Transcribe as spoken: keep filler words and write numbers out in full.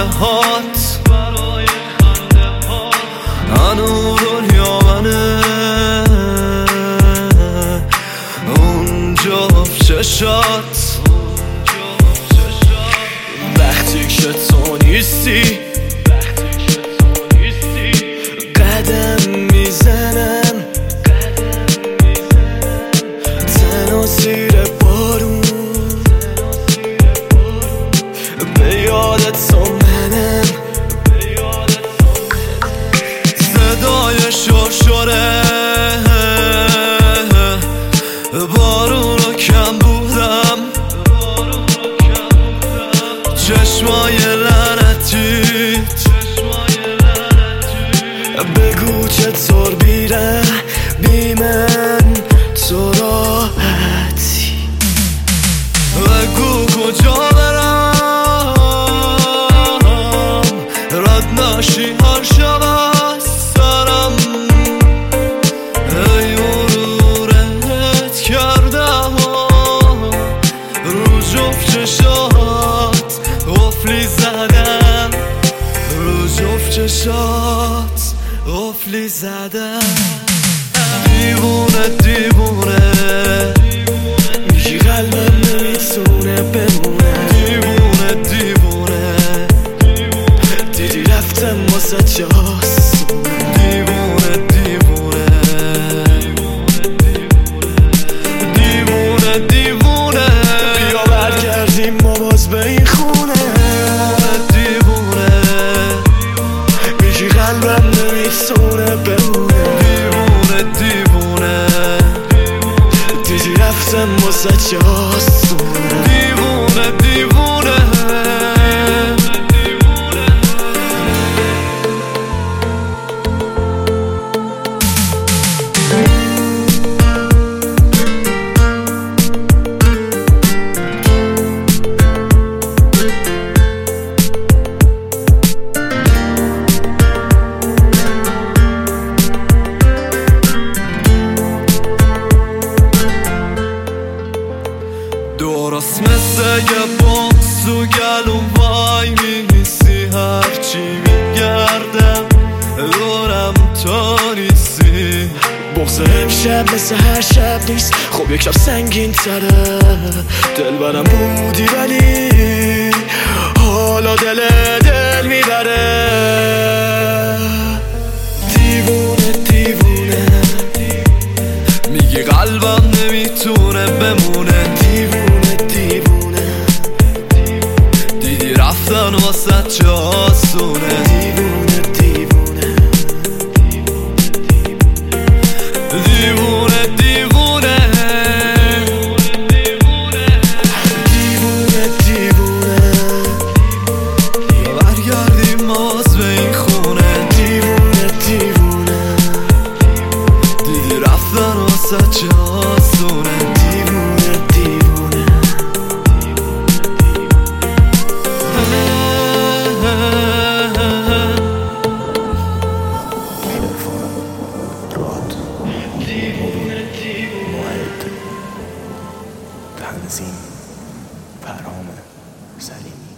هات هنو دنیا منه اونجا چشات وقتی که تو نیستی قدم میزنم تنها زیر بارون به یادت تو منم صدای شرشره بارونو کم بودم چشمای لعنتیت بگو چطور بیره بی من تو راحتی بگو کجا برم رد نشی هر شب از سرم ای مرورت کردم رو جفت چشات قفلی زدم رو جفت چشات قفلی زدم دیوونه دیوونه میگی قلبم نمیتونه بمونه دیوونه دیوونه دیدی رفتم واسه جاسونه دیوونه دیوونه دیوونه دیوونه بیا برگردیم ما باز به این خونه دیوونه میگی قلبم نمیتونه بمونه دیوونه دیوونه دیدی رفتم واسه جاسونه دیوونه دیوونه درست مثل یه بغز تو گلوم وای میمیسی هرچی میگردم دورم تو نیستی بغز امشب مثل هر شب نیست خب یک شب سنگین تره دل برم بودی ولی حالا دل دل میبره دیوونه دیوونه میگی قلبم نمیتونه بمونه دیوونه دیوونه دیدی رفتن واسه چه آسونه دیوونه دیوونه دیوونه دیوونه دیوونه دیوونه برگردیم باز به این خونه دیوونه دیوونه دیدی رفتن واسه چه آسونه دیوونه دیوونه تنظیم فرهام سلیمی